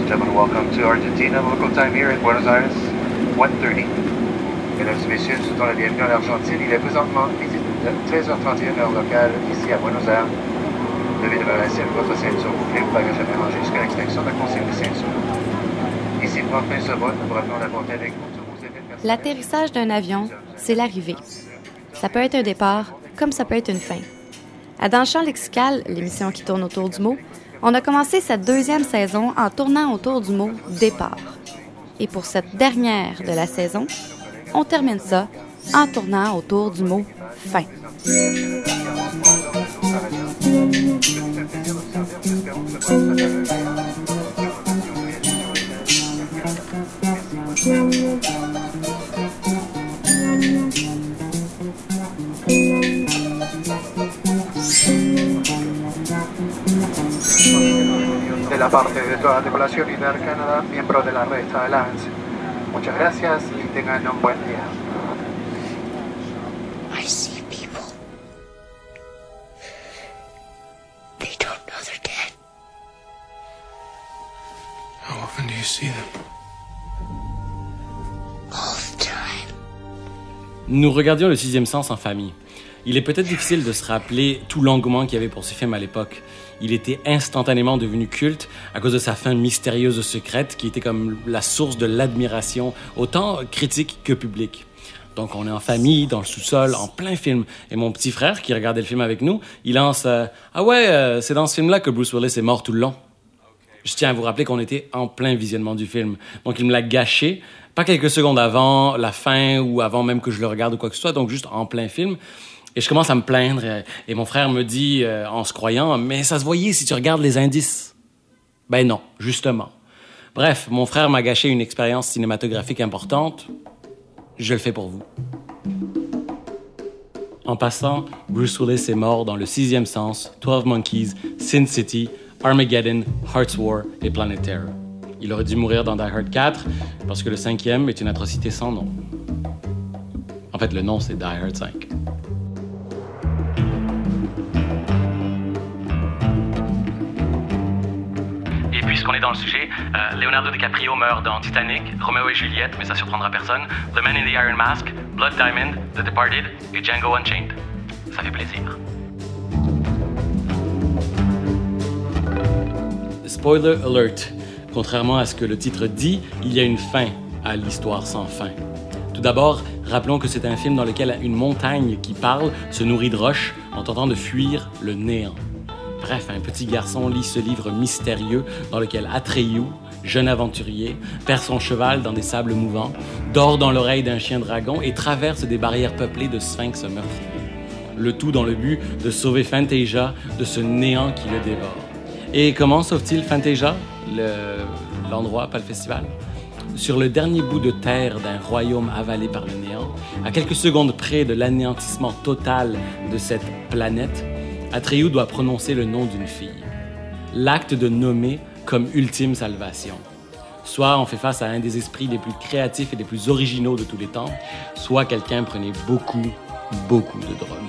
and gentlemen, welcome to Argentina. Local time here in Buenos Aires, 1:30. Mesdames et messieurs, nous souhaitons la bienvenue en Argentine. Il est présentement 13h31 heure locale ici à Buenos Aires. Veuillez demeurer assis avec votre ceinture bouclée, vos bagages à mélanger jusqu'à l'extinction de la consigne de ceinture. Ici, Franck Prince-Sobot, nous vous rappelons la portée avec vous sur vos effets personnels. L'atterrissage d'un avion, c'est l'arrivée. Ça peut être un départ, comme ça peut être une fin. À Dans le champ lexical, l'émission qui tourne autour du mot, on a commencé cette deuxième saison en tournant autour du mot « départ ». Et pour cette dernière de la saison, on termine ça en tournant autour du mot « fin ». De la parte de toda la tripulación y de Air Canada, miembros de la red Alliance. Muchas gracias y tengan un buen día. I see people. They don't know they're dead. How often do you see them? All the time. Nous regardions Le Sixième Sens en famille. Il est peut-être difficile de se rappeler tout l'engouement qu'il y avait pour ce film à l'époque. Il était instantanément devenu culte à cause de sa fin mystérieuse et secrète qui était comme la source de l'admiration, autant critique que publique. Donc on est en famille, dans le sous-sol, en plein film. Et mon petit frère, qui regardait le film avec nous, il lance « Ah ouais, c'est dans ce film-là que Bruce Willis est mort tout le long. » Je tiens à vous rappeler qu'on était en plein visionnement du film. Donc il me l'a gâché, pas quelques secondes avant la fin ou avant même que je le regarde ou quoi que ce soit, donc juste en plein film. Et je commence à me plaindre et mon frère me dit, en se croyant, « Mais ça se voyait si tu regardes les indices. » Ben non, justement. Bref, mon frère m'a gâché une expérience cinématographique importante. Je le fais pour vous. En passant, Bruce Willis est mort dans Le Sixième Sens, 12 Monkeys, Sin City, Armageddon, Hearts War et Planet Terror. Il aurait dû mourir dans Die Hard 4 parce que le 5e est une atrocité sans nom. En fait, le nom, c'est Die Hard 5. Puisqu'on est dans le sujet, Leonardo DiCaprio meurt dans Titanic, Roméo et Juliette, mais ça surprendra personne, The Man in the Iron Mask, Blood Diamond, The Departed et Django Unchained. Ça fait plaisir. Spoiler alert. Contrairement à ce que le titre dit, il y a une fin à l'histoire sans fin. Tout d'abord, rappelons que c'est un film dans lequel une montagne qui parle se nourrit de roches en tentant de fuir le néant. Bref, un petit garçon lit ce livre mystérieux dans lequel Atreyu, jeune aventurier, perd son cheval dans des sables mouvants, dort dans l'oreille d'un chien dragon et traverse des barrières peuplées de sphinx meurtriers. Le tout dans le but de sauver Fantasia de ce néant qui le dévore. Et comment sauve-t-il Fantasia, l'endroit, pas le festival? Sur le dernier bout de terre d'un royaume avalé par le néant, à quelques secondes près de l'anéantissement total de cette planète, Atreyu doit prononcer le nom d'une fille. L'acte de nommer comme ultime salvation. Soit on fait face à un des esprits les plus créatifs et les plus originaux de tous les temps, soit quelqu'un prenait beaucoup de drogue.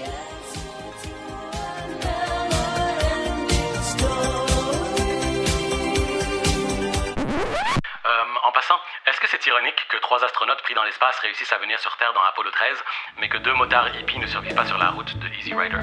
En passant, est-ce que c'est ironique que 3 astronautes pris dans l'espace réussissent à venir sur Terre dans Apollo 13, mais que 2 motards hippies ne survivent pas sur la route de Easy Rider?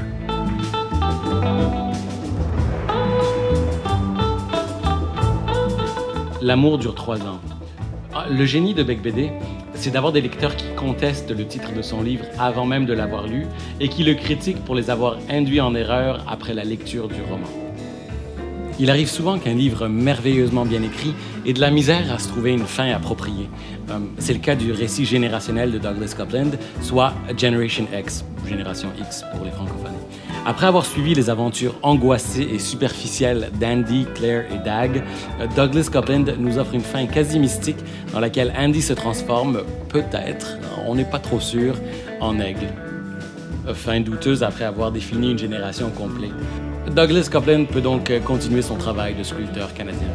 L'amour dure 3 ans. Le génie de Beck BD, c'est d'avoir des lecteurs qui contestent le titre de son livre avant même de l'avoir lu et qui le critiquent pour les avoir induits en erreur après la lecture du roman. Il arrive souvent qu'un livre merveilleusement bien écrit ait de la misère à se trouver une fin appropriée. C'est le cas du récit générationnel de Douglas Coupland, soit Generation X, Génération X pour les francophones. Après avoir suivi les aventures angoissées et superficielles d'Andy, Claire et Dag, Douglas Coupland nous offre une fin quasi mystique dans laquelle Andy se transforme, peut-être, on n'est pas trop sûr, en aigle. Fin douteuse après avoir défini une génération complète. Douglas Coupland peut donc continuer son travail de sculpteur canadien.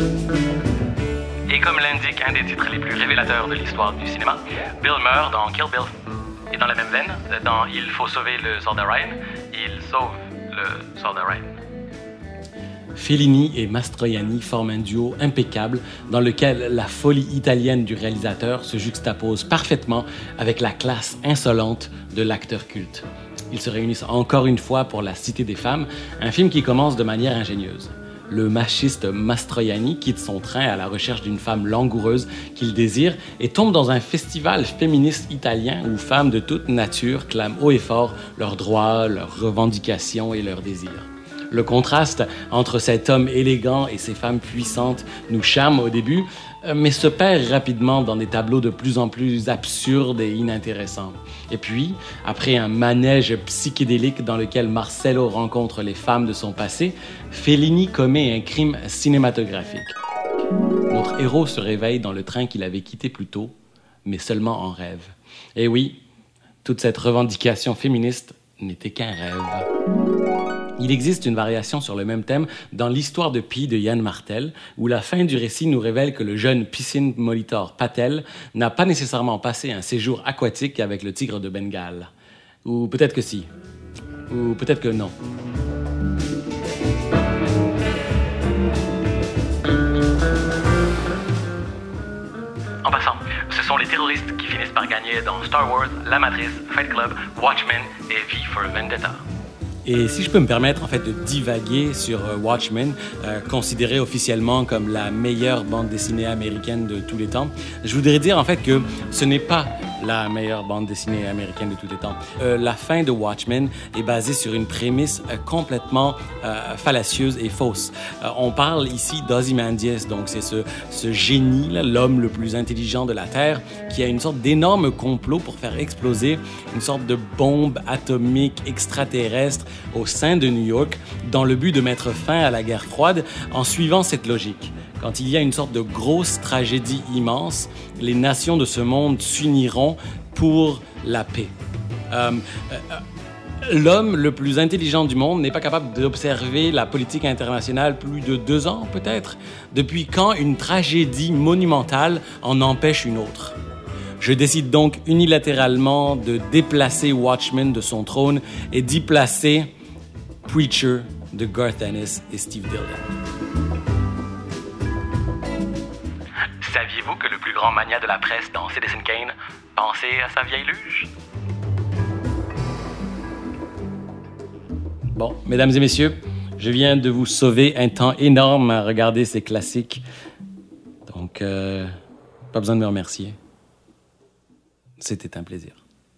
Et comme l'indique un des titres les plus révélateurs de l'histoire du cinéma, Bill meurt dans Kill Bill. Et dans la même veine, dans Il faut sauver le soldat Ryan, il sauve le soldat Ryan. Fellini et Mastroianni forment un duo impeccable dans lequel la folie italienne du réalisateur se juxtapose parfaitement avec la classe insolente de l'acteur culte. Ils se réunissent encore une fois pour La Cité des femmes, un film qui commence de manière ingénieuse. Le machiste Mastroianni quitte son train à la recherche d'une femme langoureuse qu'il désire et tombe dans un festival féministe italien où femmes de toute nature clament haut et fort leurs droits, leurs revendications et leurs désirs. Le contraste entre cet homme élégant et ces femmes puissantes nous charme au début, mais se perd rapidement dans des tableaux de plus en plus absurdes et inintéressants. Et puis, après un manège psychédélique dans lequel Marcello rencontre les femmes de son passé, Fellini commet un crime cinématographique. Notre héros se réveille dans le train qu'il avait quitté plus tôt, mais seulement en rêve. Et oui, toute cette revendication féministe n'était qu'un rêve. Il existe une variation sur le même thème dans l'histoire de Pi de Yann Martel, où la fin du récit nous révèle que le jeune Piscine Molitor Patel n'a pas nécessairement passé un séjour aquatique avec le tigre de Bengale. Ou peut-être que si. Ou peut-être que non. En passant, ce sont les terroristes qui finissent par gagner dans Star Wars, La Matrice, Fight Club, Watchmen et V for Vendetta. Et si je peux me permettre en fait de divaguer sur Watchmen, considéré officiellement comme la meilleure bande dessinée américaine de tous les temps, je voudrais dire en fait que ce n'est pas la meilleure bande dessinée américaine de tous les temps. La fin de Watchmen est basée sur une prémisse complètement fallacieuse et fausse. On parle ici d'Ozymandias, donc c'est ce génie, là, l'homme le plus intelligent de la Terre, qui a une sorte d'énorme complot pour faire exploser une sorte de bombe atomique extraterrestre au sein de New York, dans le but de mettre fin à la guerre froide en suivant cette logique. Quand il y a une sorte de grosse tragédie immense, les nations de ce monde s'uniront pour la paix. L'homme le plus intelligent du monde n'est pas capable d'observer la politique internationale plus de 2 ans, peut-être. Depuis quand une tragédie monumentale en empêche une autre? Je décide donc unilatéralement de déplacer Watchmen de son trône et d'y placer Preacher de Garth Ennis et Steve Dillon. Saviez-vous que le plus grand mania de la presse dans Citizen Kane pensait à sa vieille luge? Bon, mesdames et messieurs, je viens de vous sauver un temps énorme à regarder ces classiques. Donc, pas besoin de me remercier. C'était un plaisir.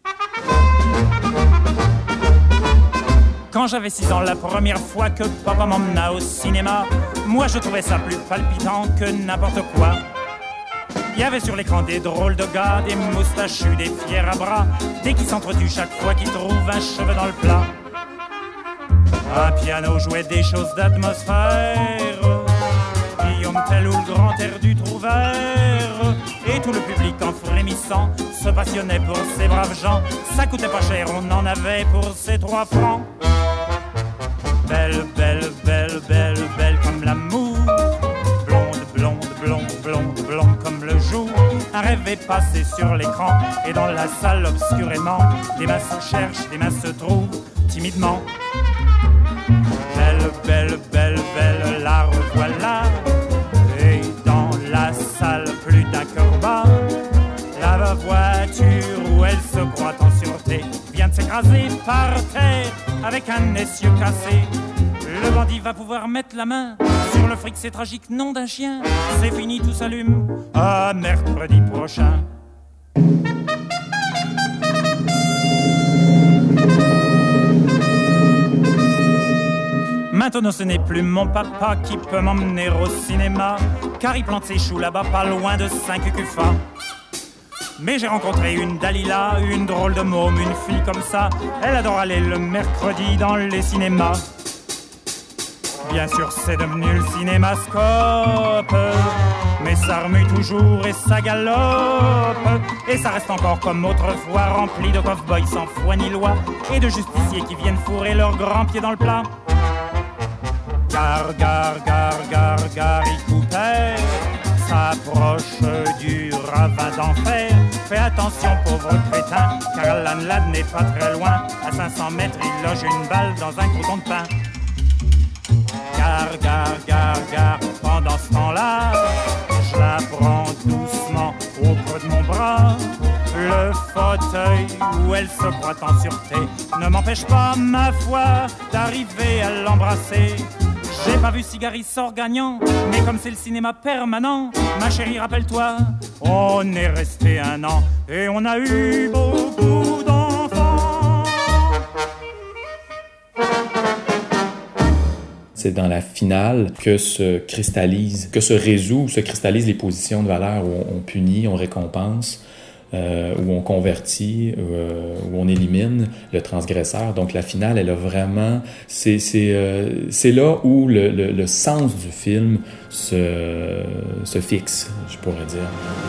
Quand j'avais 6 ans, la première fois que papa m'emmena au cinéma, moi je trouvais ça plus palpitant que n'importe quoi. Il y avait sur l'écran des drôles de gars, des moustachus, des fiers à bras, des qui s'entretuent chaque fois qu'ils trouvent un cheveu dans le plat. Un piano jouait des choses d'atmosphère, Guillaume Tell ou le grand air du Trouvert, et tout le public en frémissant se passionnait pour ces braves gens. Ça coûtait pas cher, on en avait pour ces 3 francs. Belle, belle, belle, belle, belle comme l'amour, blonde, blonde, blonde, blonde, blonde comme le jour. Un rêve est passé sur l'écran, et dans la salle obscurément, des mains se cherchent, des mains se trouvent timidement. Belle, belle, belle, belle, la revoilà. Et dans la salle, plus d'un cœur bat. La voiture où elle se croit en sûreté vient de s'écraser par terre avec un essieu cassé. Le bandit va pouvoir mettre la main sur le fric, c'est tragique, nom d'un chien. C'est fini, tout s'allume. À mercredi prochain. Maintenant ce n'est plus mon papa qui peut m'emmener au cinéma, car il plante ses choux là-bas pas loin de Saint-Cucufa. Mais j'ai rencontré une Dalila, une drôle de môme, une fille comme ça. Elle adore aller le mercredi dans les cinémas. Bien sûr c'est devenu le cinémascope, mais ça remue toujours et ça galope. Et ça reste encore comme autrefois, rempli de cow-boys sans foi ni loi, et de justiciers qui viennent fourrer leurs grands pieds dans le plat. Gare, gare, gare, gare, Gary Cooper s'approche du ravin d'enfer. Fais attention pauvre crétin, car l'Anlad n'est pas très loin. À 500 mètres il loge une balle dans un crouton de pain. Gare, gare. Pendant ce temps-là, je la prends doucement au creux de mon bras. Le fauteuil où elle se croit en sûreté ne m'empêche pas, ma foi, d'arriver à l'embrasser. J'ai pas vu Cigari sort gagnant, mais comme c'est le cinéma permanent, ma chérie, rappelle-toi, on est resté 1 an et on a eu beaucoup d'enfants. C'est dans la finale que se cristallisent les positions de valeur où on punit, on récompense, où on convertit, où on élimine le transgresseur. Donc la finale, elle a vraiment... C'est là où le sens du film se fixe, je pourrais dire.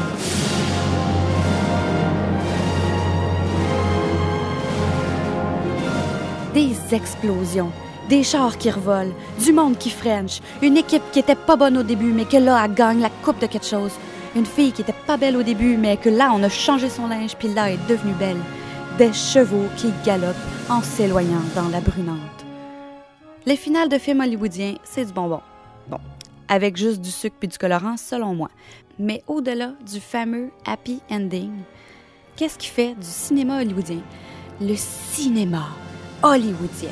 Des explosions, des chars qui revolent, du monde qui french, une équipe qui était pas bonne au début, mais que là, elle gagne la coupe de quelque chose. Une fille qui était pas belle au début, mais que là, on a changé son linge, puis là, elle est devenue belle. Des chevaux qui galopent en s'éloignant dans la brunante. Les finales de films hollywoodiens, c'est du bonbon. Bon, avec juste du sucre puis du colorant, selon moi. Mais au-delà du fameux happy ending, qu'est-ce qui fait du cinéma hollywoodien le cinéma hollywoodien?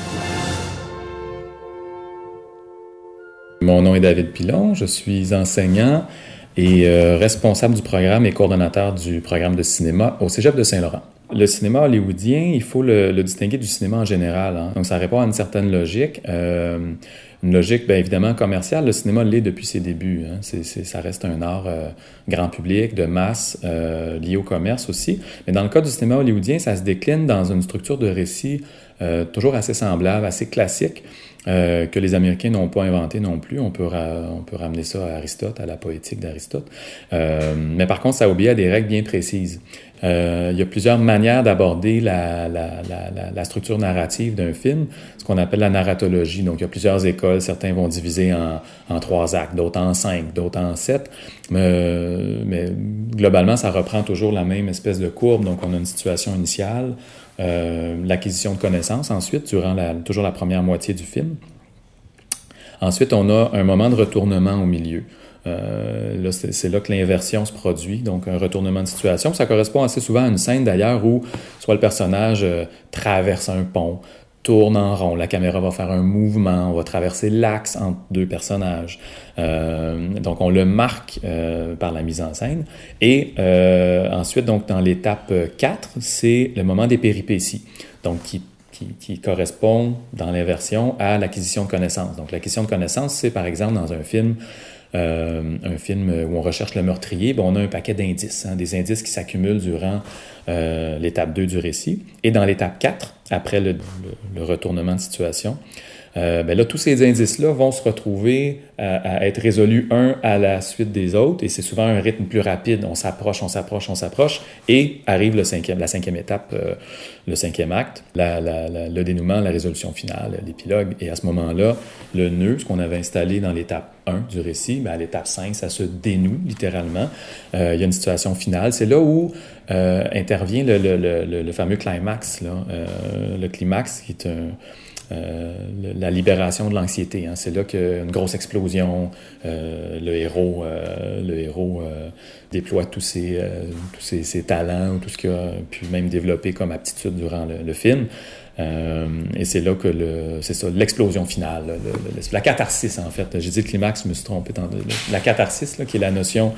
Mon nom est David Pilon, je suis enseignant et responsable du programme et coordonnateur du programme de cinéma au Cégep de Saint-Laurent. Le cinéma hollywoodien, il faut le distinguer du cinéma en général. Hein. Donc, ça répond à une certaine logique. Une logique, bien évidemment, commerciale. Le cinéma l'est depuis ses débuts. Hein. Ça reste un art grand public, de masse, lié au commerce aussi. Mais dans le cas du cinéma hollywoodien, ça se décline dans une structure de récit toujours assez semblable, assez classique, que les Américains n'ont pas inventé non plus. On peut ramener ça à Aristote, à la poétique d'Aristote. Mais par contre, ça obéit à des règles bien précises. Il y a plusieurs manières d'aborder la structure narrative d'un film, ce qu'on appelle la narratologie. Donc, il y a plusieurs écoles. Certains vont diviser en 3 actes, d'autres en 5, d'autres en 7. Mais globalement, ça reprend toujours la même espèce de courbe. Donc, on a une situation initiale, l'acquisition de connaissances ensuite, durant toujours la première moitié du film. Ensuite, on a un moment de retournement au milieu. Là, c'est là que l'inversion se produit, donc un retournement de situation. Ça correspond assez souvent à une scène d'ailleurs où soit le personnage traverse un pont, tourne en rond, la caméra va faire un mouvement, on va traverser l'axe entre 2 personnages. Donc on le marque par la mise en scène. Et ensuite, donc dans l'étape 4, c'est le moment des péripéties, donc qui correspond dans l'inversion à l'acquisition de connaissances. Donc l'acquisition de connaissances, c'est par exemple dans un film où on recherche le meurtrier, on a un paquet d'indices, des indices qui s'accumulent durant l'étape 2 du récit. Et dans l'étape 4, après le retournement de situation, là, tous ces indices-là vont se retrouver à être résolus un à la suite des autres, et c'est souvent un rythme plus rapide. On s'approche, et arrive la cinquième étape, le 5e acte, le dénouement, la résolution finale, l'épilogue. Et à ce moment-là, le nœud, ce qu'on avait installé dans l'étape 1 du récit, à l'étape 5, ça se dénoue littéralement. Il y a une situation finale. C'est là où intervient le fameux climax, le climax qui est la libération de l'anxiété. C'est là qu'une grosse explosion, le héros déploie tous ses talents, tout ce qu'il a pu même développer comme aptitude durant le film. Et c'est là que c'est ça, l'explosion finale, la catharsis en fait. J'ai dit le climax, je me suis trompé. La catharsis, qui est la notion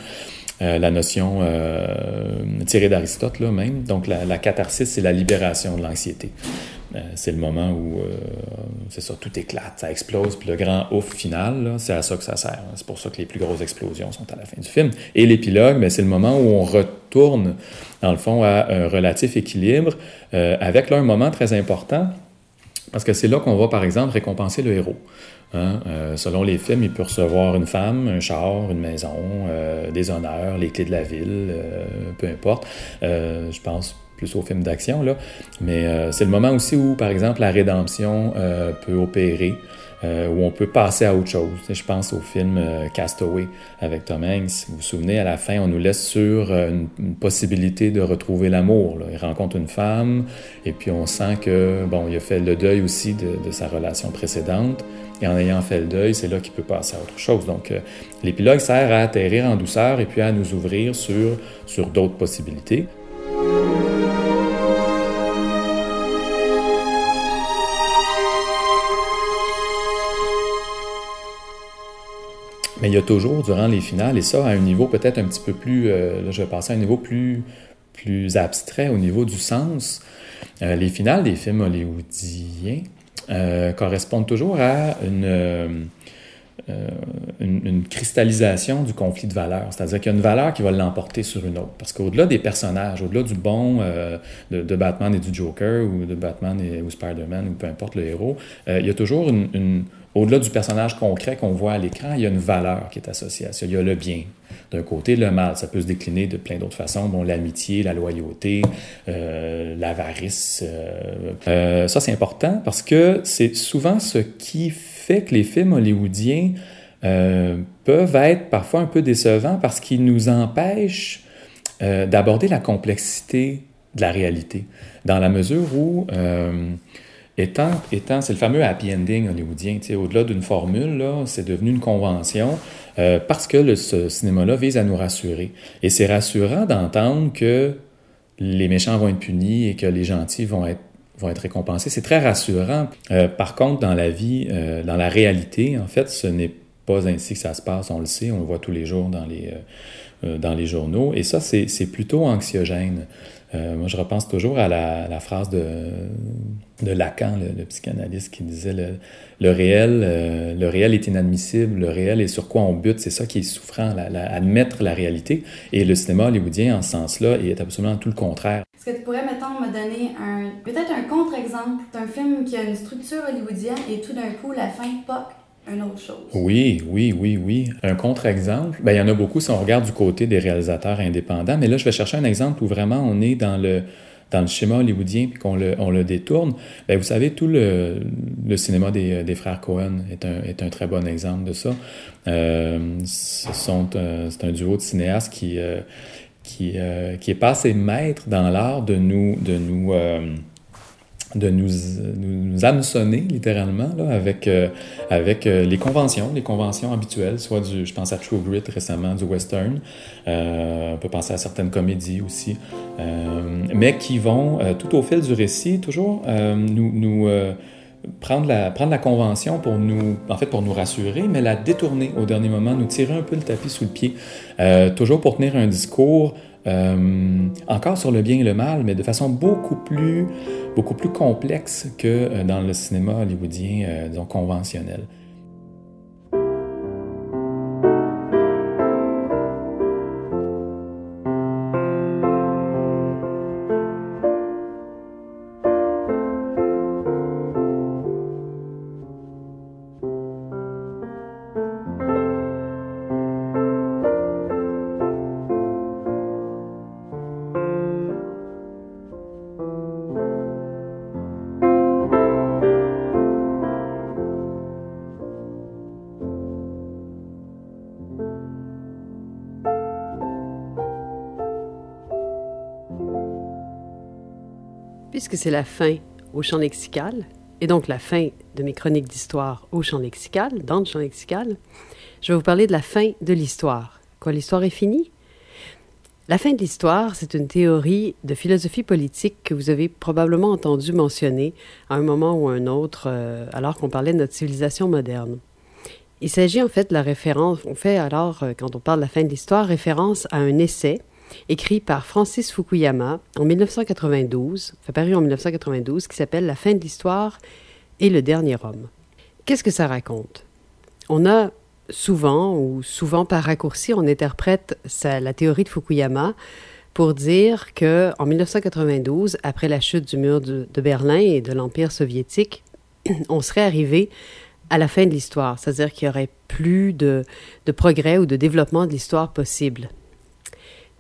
tirée d'Aristote là même. Donc la catharsis, c'est la libération de l'anxiété. C'est le moment où c'est ça, tout éclate, ça explose, puis le grand ouf final, là, c'est à ça que ça sert. C'est pour ça que les plus grosses explosions sont à la fin du film. Et l'épilogue, c'est le moment où on retourne, dans le fond, à un relatif équilibre, avec là un moment très important, parce que c'est là qu'on va, par exemple, récompenser le héros. Selon les films, il peut recevoir une femme, un char, une maison, des honneurs, les clés de la ville, peu importe. Je pense plus aux films d'action, là. Mais c'est le moment aussi où, par exemple, la rédemption peut opérer. où on peut passer à autre chose. Je pense au film Castaway avec Tom Hanks. Vous vous souvenez, à la fin, on nous laisse sur une possibilité de retrouver l'amour. Là. Il rencontre une femme et puis on sent que, il a fait le deuil aussi de sa relation précédente. Et en ayant fait le deuil, c'est là qu'il peut passer à autre chose. Donc, l'épilogue sert à atterrir en douceur et puis à nous ouvrir sur d'autres possibilités. Mais il y a toujours, durant les finales, et ça à un niveau peut-être un petit peu plus, là je vais passer à un niveau plus abstrait au niveau du sens, les finales des films hollywoodiens correspondent toujours à une cristallisation du conflit de valeurs. C'est-à-dire qu'il y a une valeur qui va l'emporter sur une autre. Parce qu'au-delà des personnages, au-delà du bon de Batman et du Joker, ou de Batman ou Spider-Man, ou peu importe le héros, il y a toujours au-delà du personnage concret qu'on voit à l'écran, il y a une valeur qui est associée à ça. Il y a le bien. D'un côté, le mal. Ça peut se décliner de plein d'autres façons. L'amitié, la loyauté, l'avarice. Ça, c'est important parce que c'est souvent ce qui fait que les films hollywoodiens peuvent être parfois un peu décevants parce qu'ils nous empêchent d'aborder la complexité de la réalité. Dans la mesure où... c'est le fameux happy ending hollywoodien. Au-delà d'une formule, là, c'est devenu une convention parce que ce cinéma-là vise à nous rassurer. Et c'est rassurant d'entendre que les méchants vont être punis et que les gentils vont être récompensés. C'est très rassurant. Par contre, dans la vie, dans la réalité, en fait, ce n'est pas ainsi que ça se passe. On le sait, on le voit tous les jours dans les journaux. Et ça, c'est plutôt anxiogène. Moi, je repense toujours à la phrase de Lacan, le psychanalyste, qui disait le réel est inadmissible, le réel est sur quoi on bute, c'est ça qui est souffrant, admettre la réalité. Et le cinéma hollywoodien, en ce sens-là, est absolument tout le contraire. Est-ce que tu pourrais, mettons, me donner peut-être un contre-exemple d'un film qui a une structure hollywoodienne et tout d'un coup, la fin, pop, une autre chose? Oui. Un contre-exemple, il y en a beaucoup si on regarde du côté des réalisateurs indépendants, mais là, je vais chercher un exemple où vraiment on est dans le schéma hollywoodien puis qu'on le détourne. Vous savez, tout le cinéma des frères Coen est un très bon exemple de ça. C'est un duo de cinéastes qui est pas assez maître dans l'art de nous hameçonner littéralement là, avec les conventions habituelles, soit je pense à True Grit récemment, du western, on peut penser à certaines comédies aussi, mais qui vont tout au fil du récit toujours nous prendre la convention pour nous rassurer, mais la détourner au dernier moment, nous tirer un peu le tapis sous le pied, toujours pour tenir un discours encore sur le bien et le mal, mais de façon beaucoup plus complexe que dans le cinéma hollywoodien, disons, conventionnel. Puisque c'est la fin au champ lexical, et donc la fin de mes chroniques d'histoire au champ lexical, dans le champ lexical, je vais vous parler de la fin de l'histoire. Quoi, l'histoire est finie? La fin de l'histoire, c'est une théorie de philosophie politique que vous avez probablement entendu mentionner à un moment ou à un autre, alors qu'on parlait de notre civilisation moderne. Il s'agit en fait de la référence, on fait alors, quand on parle de la fin de l'histoire, référence à un essai écrit par Francis Fukuyama en 1992, paru en 1992, qui s'appelle « La fin de l'histoire et le dernier homme ». Qu'est-ce que ça raconte? On a souvent par raccourci, on interprète la théorie de Fukuyama pour dire qu'en 1992, après la chute du mur de Berlin et de l'Empire soviétique, on serait arrivé à la fin de l'histoire, c'est-à-dire qu'il n'y aurait plus de progrès ou de développement de l'histoire possible.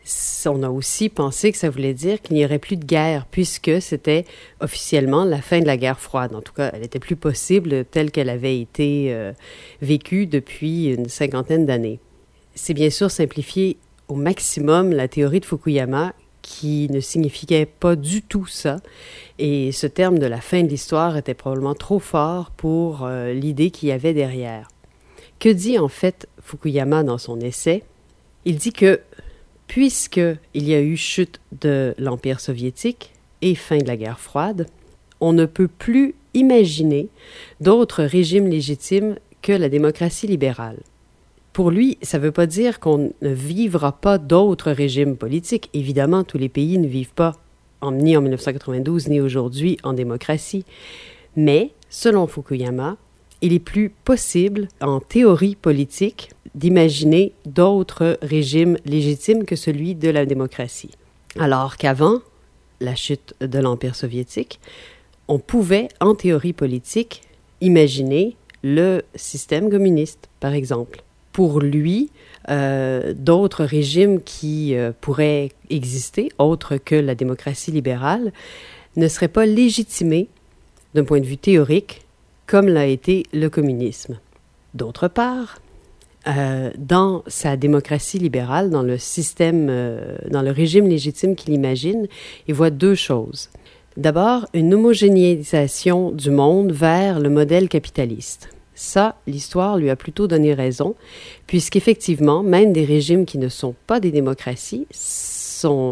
On a aussi pensé que ça voulait dire qu'il n'y aurait plus de guerre, puisque c'était officiellement la fin de la guerre froide. En tout cas, elle n'était plus possible telle qu'elle avait été vécue depuis une 50aine d'années. C'est bien sûr simplifier au maximum la théorie de Fukuyama, qui ne signifiait pas du tout ça. Et ce terme de la fin de l'histoire était probablement trop fort pour l'idée qu'il y avait derrière. Que dit en fait Fukuyama dans son essai? Il dit que puisqu'il y a eu chute de l'Empire soviétique et fin de la guerre froide, on ne peut plus imaginer d'autres régimes légitimes que la démocratie libérale. Pour lui, ça ne veut pas dire qu'on ne vivra pas d'autres régimes politiques. Évidemment, tous les pays ne vivent pas, ni en 1992, ni aujourd'hui, en démocratie. Mais, selon Fukuyama, il est plus possible, en théorie politique, d'imaginer d'autres régimes légitimes que celui de la démocratie. Alors qu'avant la chute de l'Empire soviétique, on pouvait, en théorie politique, imaginer le système communiste, par exemple. Pour lui, d'autres régimes qui pourraient exister, autres que la démocratie libérale, ne seraient pas légitimés d'un point de vue théorique, comme l'a été le communisme. D'autre part, dans sa démocratie libérale, dans le système, dans le régime légitime qu'il imagine, il voit deux choses. D'abord, une homogénéisation du monde vers le modèle capitaliste. Ça, l'histoire lui a plutôt donné raison, puisqu'effectivement, même des régimes qui ne sont pas des démocraties ont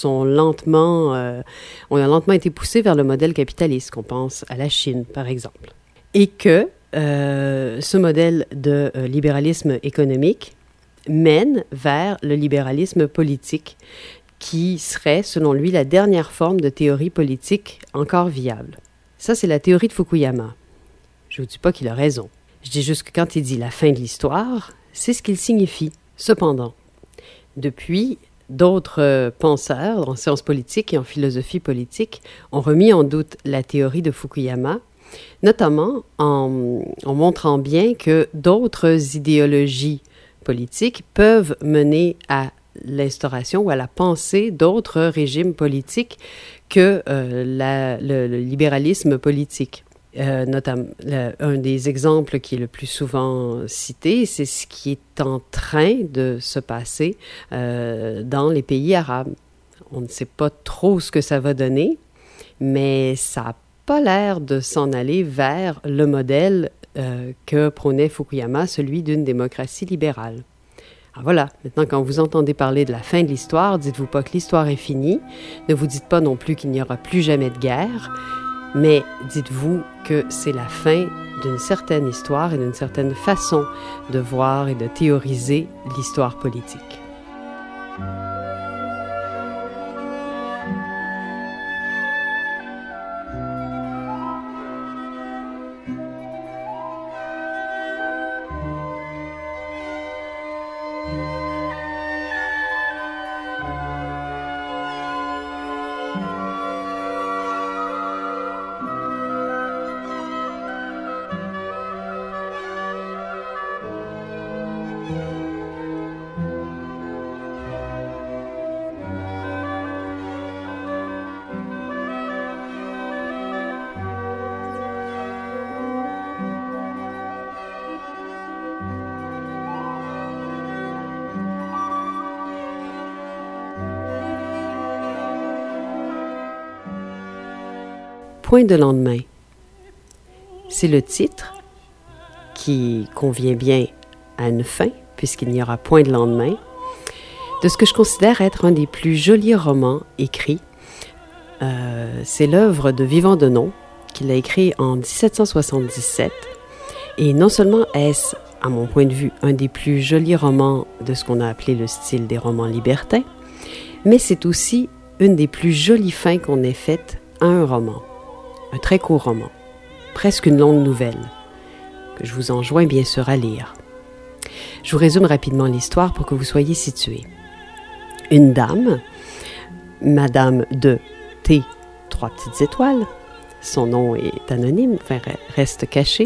lentement été poussés vers le modèle capitaliste, qu'on pense à la Chine, par exemple. Et que ce modèle de libéralisme économique mène vers le libéralisme politique, qui serait, selon lui, la dernière forme de théorie politique encore viable. Ça, c'est la théorie de Fukuyama. Je ne vous dis pas qu'il a raison. Je dis juste que quand il dit la fin de l'histoire, c'est ce qu'il signifie. Cependant, depuis, d'autres penseurs en sciences politiques et en philosophie politique ont remis en doute la théorie de Fukuyama, notamment en montrant bien que d'autres idéologies politiques peuvent mener à l'instauration ou à la pensée d'autres régimes politiques que le libéralisme politique. Notamment, un des exemples qui est le plus souvent cité, c'est ce qui est en train de se passer dans les pays arabes. On ne sait pas trop ce que ça va donner, mais ça n'a pas l'air de s'en aller vers le modèle que prônait Fukuyama, celui d'une démocratie libérale. Alors voilà, maintenant quand vous entendez parler de la fin de l'histoire, dites-vous pas que l'histoire est finie, ne vous dites pas non plus qu'il n'y aura plus jamais de guerre, mais dites-vous que c'est la fin d'une certaine histoire et d'une certaine façon de voir et de théoriser l'histoire politique. Point de lendemain. C'est le titre qui convient bien à une fin, puisqu'il n'y aura point de lendemain, de ce que je considère être un des plus jolis romans écrits. C'est l'œuvre de Vivant Denon, qu'il a écrit en 1777. Et non seulement est-ce, à mon point de vue, un des plus jolis romans de ce qu'on a appelé le style des romans libertins, mais c'est aussi une des plus jolies fins qu'on ait faites à un roman. Un très court roman, presque une longue nouvelle, que je vous enjoins bien sûr à lire. Je vous résume rapidement l'histoire pour que vous soyez situés. Une dame, Madame de T, 3 petites étoiles, son nom est anonyme, enfin reste caché,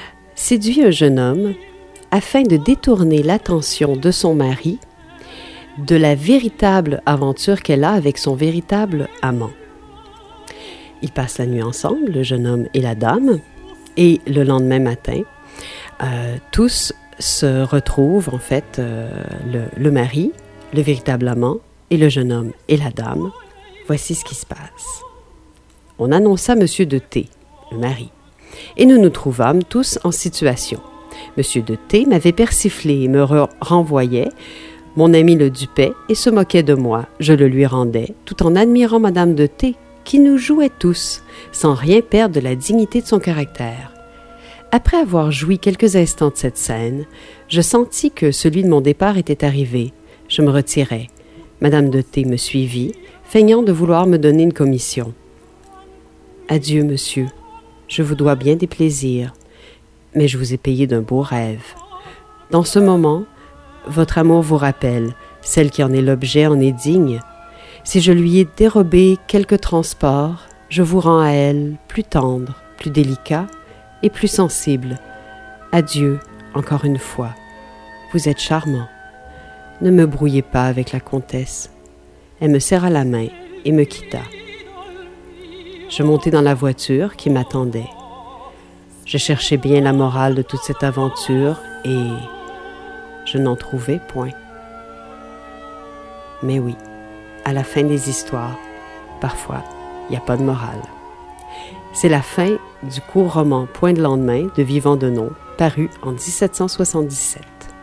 séduit un jeune homme afin de détourner l'attention de son mari de la véritable aventure qu'elle a avec son véritable amant. Ils passent la nuit ensemble, le jeune homme et la dame, et le lendemain matin, tous se retrouvent, en fait, le mari, le véritable amant, et le jeune homme et la dame. Voici ce qui se passe. On annonça M. de T, le mari, et nous nous trouvâmes tous en situation. M. de T m'avait persiflé et me renvoyait. Mon ami le dupait et se moquait de moi. Je le lui rendais, tout en admirant Mme de T, qui nous jouait tous, sans rien perdre de la dignité de son caractère. Après avoir joui quelques instants de cette scène, je sentis que celui de mon départ était arrivé. Je me retirai. Mme de T me suivit, feignant de vouloir me donner une commission. « Adieu, monsieur. Je vous dois bien des plaisirs, mais je vous ai payé d'un beau rêve. Dans ce moment, votre amour vous rappelle, celle qui en est l'objet en est digne. Si je lui ai dérobé quelques transports, je vous rends à elle plus tendre, plus délicat et plus sensible. Adieu, encore une fois. Vous êtes charmant. Ne me brouillez pas avec la comtesse. » Elle me serra la main et me quitta. Je montai dans la voiture qui m'attendait. Je cherchais bien la morale de toute cette aventure et je n'en trouvais point. Mais oui, à la fin des histoires, parfois, il n'y a pas de morale. C'est la fin du court roman Point de lendemain de Vivant Denon, paru en 1777.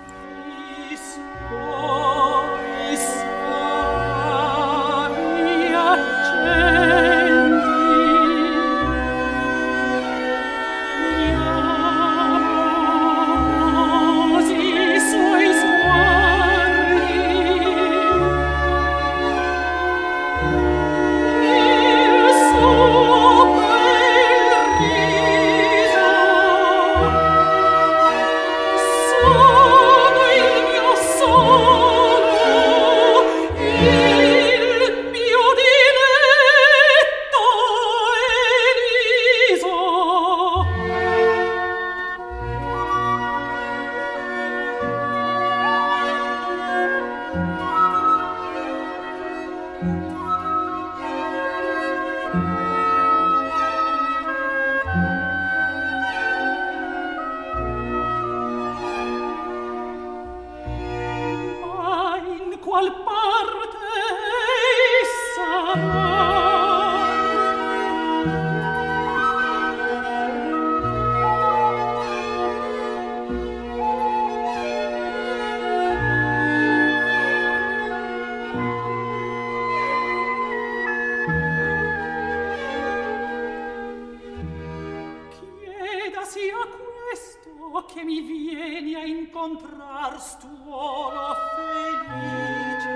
Che mi vieni a incontrar stuolo felice.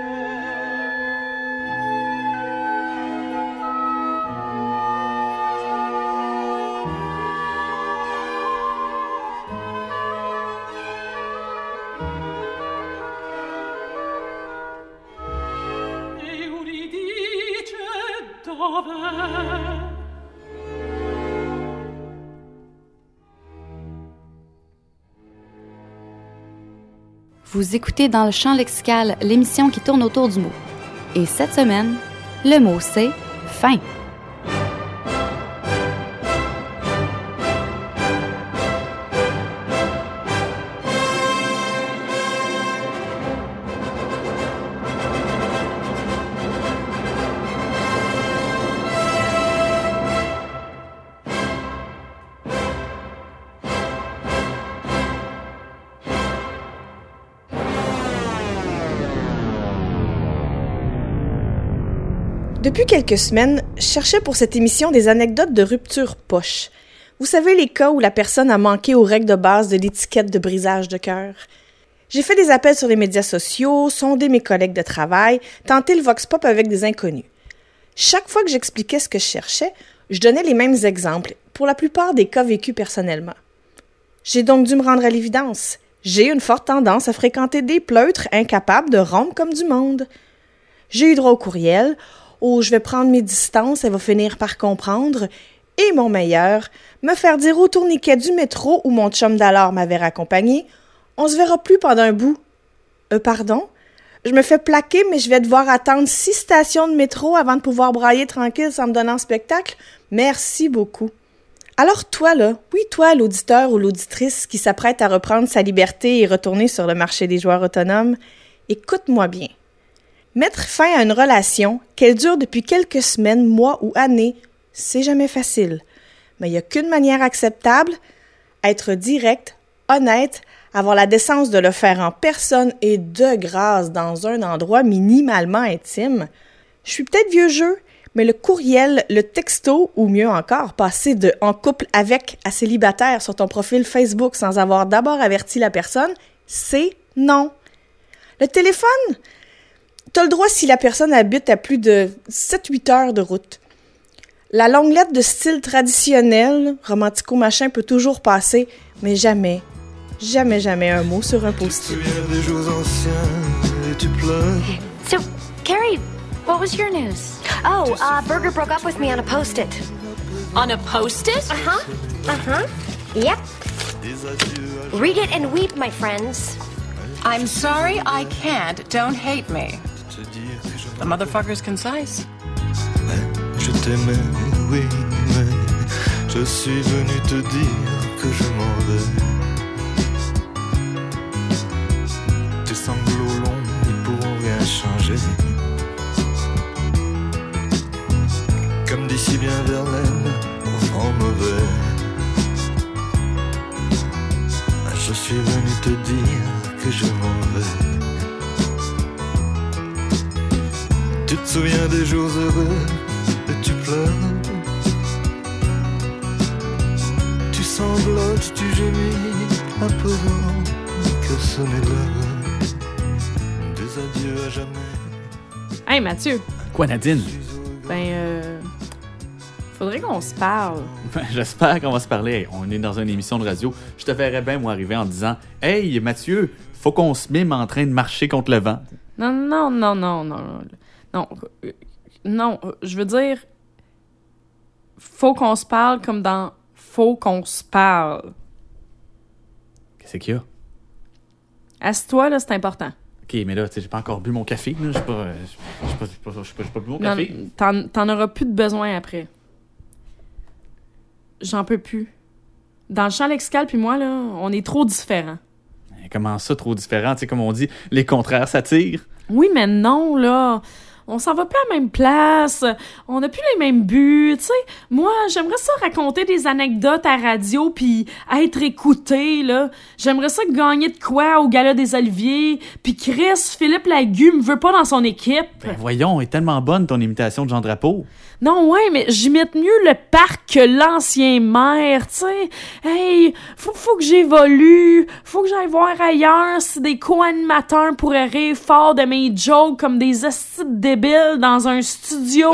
Euridice dov'è? Vous écoutez Dans le champ lexical, l'émission qui tourne autour du mot. Et cette semaine, le mot c'est « fin ». Depuis quelques semaines, je cherchais pour cette émission des anecdotes de rupture poche. Vous savez, les cas où la personne a manqué aux règles de base de l'étiquette de brisage de cœur. J'ai fait des appels sur les médias sociaux, sondé mes collègues de travail, tenté le vox pop avec des inconnus. Chaque fois que j'expliquais ce que je cherchais, je donnais les mêmes exemples, pour la plupart des cas vécus personnellement. J'ai donc dû me rendre à l'évidence. J'ai une forte tendance à fréquenter des pleutres incapables de rompre comme du monde. J'ai eu droit au courriel, où je vais prendre mes distances, elle va finir par comprendre, et mon meilleur, me faire dire au tourniquet du métro où mon chum d'alors m'avait raccompagné, on se verra plus pendant un bout. Pardon? Je me fais plaquer, mais je vais devoir attendre 6 stations de métro avant de pouvoir brailler tranquille sans me donner en spectacle. Merci beaucoup. Alors toi, là, oui, toi, l'auditeur ou l'auditrice qui s'apprête à reprendre sa liberté et retourner sur le marché des joueurs autonomes, écoute-moi bien. Mettre fin à une relation, qu'elle dure depuis quelques semaines, mois ou années, c'est jamais facile. Mais il n'y a qu'une manière acceptable, être direct, honnête, avoir la décence de le faire en personne et de grâce dans un endroit minimalement intime. Je suis peut-être vieux jeu, mais le courriel, le texto, ou mieux encore, passer de « en couple avec » à « célibataire » sur ton profil Facebook sans avoir d'abord averti la personne, c'est non. Le téléphone, t'as le droit si la personne habite à plus de 7-8 heures de route. La longue lettre de style traditionnel, romantico-machin, peut toujours passer, mais jamais un mot sur un post-it. So, Carrie, what was your news? Oh, Burger broke up with me on a post-it. On a post-it? Yep. Read it and weep, my friends. I'm sorry, I can't. Don't hate me. The motherfucker's concise. Je t'aimais, oui, mais je suis venu te dire que je m'en vais. Tes sanglots longs ne pourront rien changer. Comme dit si bien Verlaine, au vent mauvais. Je suis venu te dire que je m'en vais. Tu te souviens des jours heureux et tu pleures. Tu sanglotes, tu gémis, apparent que ce n'est l'heure des adieux à jamais. Hey Mathieu! Quoi, Nadine? Faudrait qu'on se parle. J'espère qu'on va se parler. Hey, on est dans une émission de radio. Je te verrais bien, moi, arriver en disant « Hey, Mathieu, faut qu'on se mime en train de marcher contre le vent. » Non, je veux dire, faut qu'on se parle comme dans faut qu'on se parle. Qu'est-ce qu'il y a? Assieds-toi, là, c'est important. OK, mais là, tu sais, j'ai pas encore bu mon café. J'ai pas bu mon café. T'en auras plus de besoin après. J'en peux plus. Dans le champ lexical puis moi, là, on est trop différents. Comment ça, trop différents? Tu sais, comme on dit, les contraires s'attirent. Oui, mais non, là. On s'en va plus à la même place. On n'a plus les mêmes buts, tu sais. Moi, j'aimerais ça raconter des anecdotes à radio puis être écouté, là. J'aimerais ça gagner de quoi au Gala des Oliviers. Puis Chris, Philippe Lagu me veut pas dans son équipe. Ben voyons, est tellement bonne ton imitation de Jean Drapeau. Non, ouais, mais j'imite mieux le parc que l'ancien maire, tu sais. Hey, faut que j'évolue. Faut que j'aille voir ailleurs si des co-animateurs pourraient rire fort de mes jokes comme des hosties débiles dans un studio.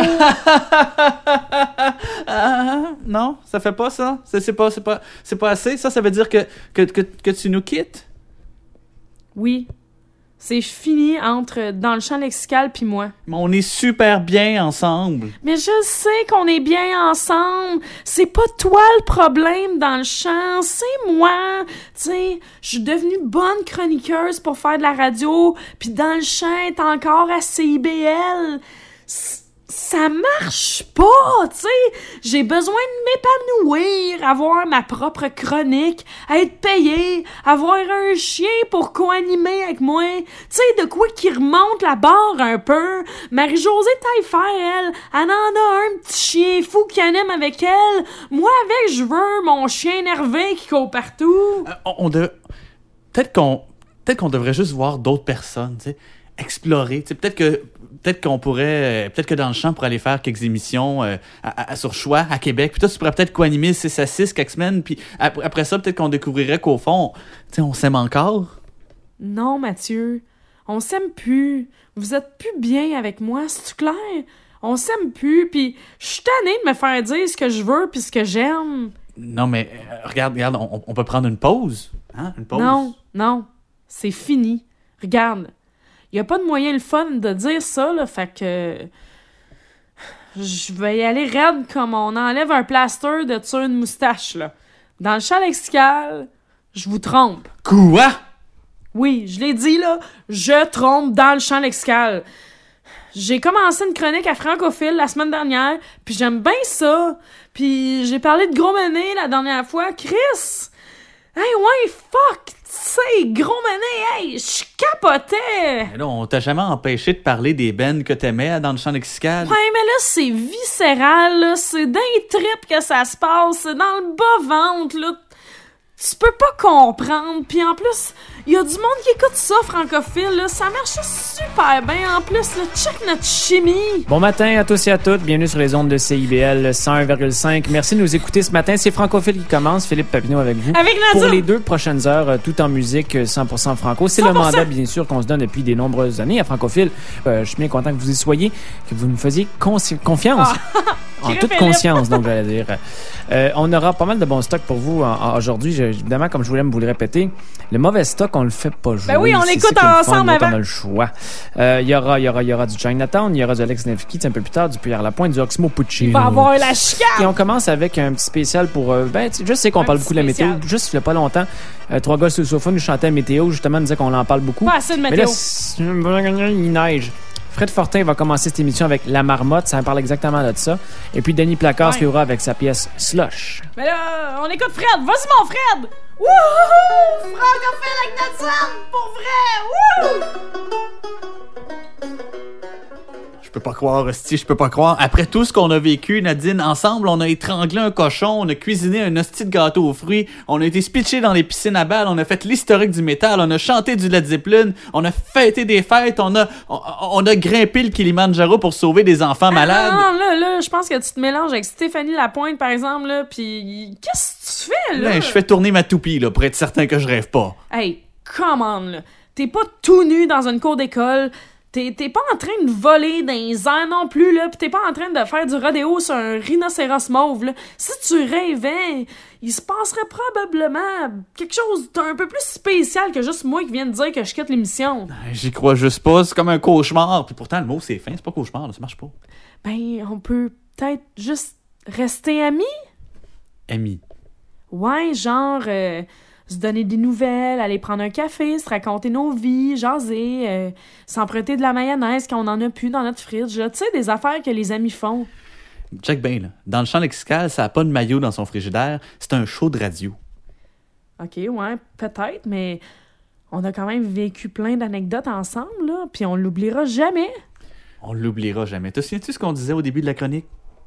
Non, ça fait pas ça. C'est pas assez. Ça veut dire que tu nous quittes? Oui. C'est fini entre dans le champ lexical puis moi. Mais on est super bien ensemble. Mais je sais qu'on est bien ensemble. C'est pas toi le problème dans le champ, c'est moi. Tu sais, je suis devenue bonne chroniqueuse pour faire de la radio, puis dans le champ, être encore à CIBL. Ça marche pas, tu sais. J'ai besoin de m'épanouir, avoir ma propre chronique, être payée, avoir un chien pour co-animer avec moi. Tu sais, de quoi qui remonte la barre un peu. Marie-Josée Taillefer, elle en a un petit chien fou qui anime avec elle. Moi, avec, je veux mon chien énervé qui court partout. Peut-être qu'on devrait juste voir d'autres personnes, tu sais. Explorer, tu sais, peut-être que dans le champ pour aller faire quelques émissions sur Choix à Québec, puis toi tu pourrais peut-être co-animer 6 à 6 quelques semaines, puis après ça peut-être qu'on découvrirait qu'au fond, tu sais, on s'aime encore. Non, Mathieu, on s'aime plus. Vous êtes plus bien avec moi, c'est-tu clair? On s'aime plus, puis je suis tannée de me faire dire ce que je veux puis ce que j'aime. Non, mais regarde, on peut prendre une pause, hein? Une pause. Non, c'est fini. Regarde. Il n'y a pas de moyen le fun de dire ça, là, fait que je vais y aller raide comme on enlève un plaster de tuer une moustache, là. Dans le champ lexical, je vous trompe. Quoi? Oui, je l'ai dit, là, je trompe dans le champ lexical. J'ai commencé une chronique à Francophile la semaine dernière, puis j'aime bien ça. Puis j'ai parlé de gros menet la dernière fois. Chris! Hey, ouais, fuck! Tu sais, gros menet, hey, je capotais! Mais là, on t'a jamais empêché de parler des bands que t'aimais dans le champ lexical? Ouais, mais là, c'est viscéral, là. C'est dans les tripes que ça se passe. C'est dans le bas-ventre, là. Tu peux pas comprendre. Puis en plus, il y a du monde qui écoute ça, Francophile, là. Ça marche super bien. En plus, là, check notre chimie. Bon matin à tous et à toutes. Bienvenue sur les ondes de CIBL 101,5. Merci de nous écouter ce matin. C'est Francophile qui commence. Philippe Papineau avec vous. Avec Nadia. Pour les 2 prochaines heures, tout en musique 100% franco. C'est 100%. Le mandat, bien sûr, qu'on se donne depuis des nombreuses années à Francophile. Je suis bien content que vous y soyez, que vous nous faisiez confiance. En toute conscience, donc, j'allais dire. On aura pas mal de bons stocks pour vous aujourd'hui. Évidemment, comme je voulais vous le répéter, le mauvais stock, on le fait pas jouer. Ben oui, on l'écoute ensemble avant. On a le choix. Il y aura du Chinatown, il y aura du Alex Nevsky, un peu plus tard, du Pierre-Lapointe, du Oxmo Puccino. Il va avoir la chicane! Et on commence avec un petit spécial pour... je sais qu'on parle beaucoup de la météo. Juste il y a pas longtemps, 3 gars sur le sofa nous chantaient la météo. Justement, nous disaient qu'on en parle beaucoup. Pas assez de météo. Mais là, il neige. Fred Fortin va commencer cette émission avec La Marmotte, ça parle exactement de ça. Et puis Denis Placard suivra avec sa pièce Slush. Mais là, on écoute Fred. Vas-y, mon Fred! Wouhou! Francophile avec notre Sam, pour vrai! Wouh! Je peux pas croire, hostie, je peux pas croire. Après tout ce qu'on a vécu, Nadine, ensemble, on a étranglé un cochon, on a cuisiné un hostie de gâteau aux fruits, on a été spitchés dans les piscines à balles, on a fait l'historique du métal, on a chanté du Led Zeppelin, on a fêté des fêtes, on a grimpé le Kilimandjaro pour sauver des enfants malades. Non, là, je pense que tu te mélanges avec Stéphanie Lapointe, par exemple, là, pis qu'est-ce que tu fais, là? Ben, je fais tourner ma toupie, là, pour être certain que je rêve pas. Hey, come on, là. T'es pas tout nu dans une cour d'école. T'es pas en train de voler dans les airs non plus, là, pis t'es pas en train de faire du rodéo sur un rhinocéros mauve, là. Si tu rêvais, il se passerait probablement quelque chose d'un peu plus spécial que juste moi qui viens de dire que je quitte l'émission. J'y crois juste pas, c'est comme un cauchemar. Puis pourtant, le mot, c'est fin, c'est pas cauchemar, là, ça marche pas. Ben, on peut peut-être juste rester amis? Amis? Ouais, genre... se donner des nouvelles, aller prendre un café, se raconter nos vies, jaser, s'emprunter de la mayonnaise quand on en a plus dans notre fridge. Tu sais, des affaires que les amis font. Check bien, là. Dans le champ lexical, ça n'a pas de maillot dans son frigidaire, c'est un show de radio. OK, ouais, peut-être, mais on a quand même vécu plein d'anecdotes ensemble, là, puis on l'oubliera jamais. On l'oubliera jamais. Te souviens-tu ce qu'on disait au début de la chronique?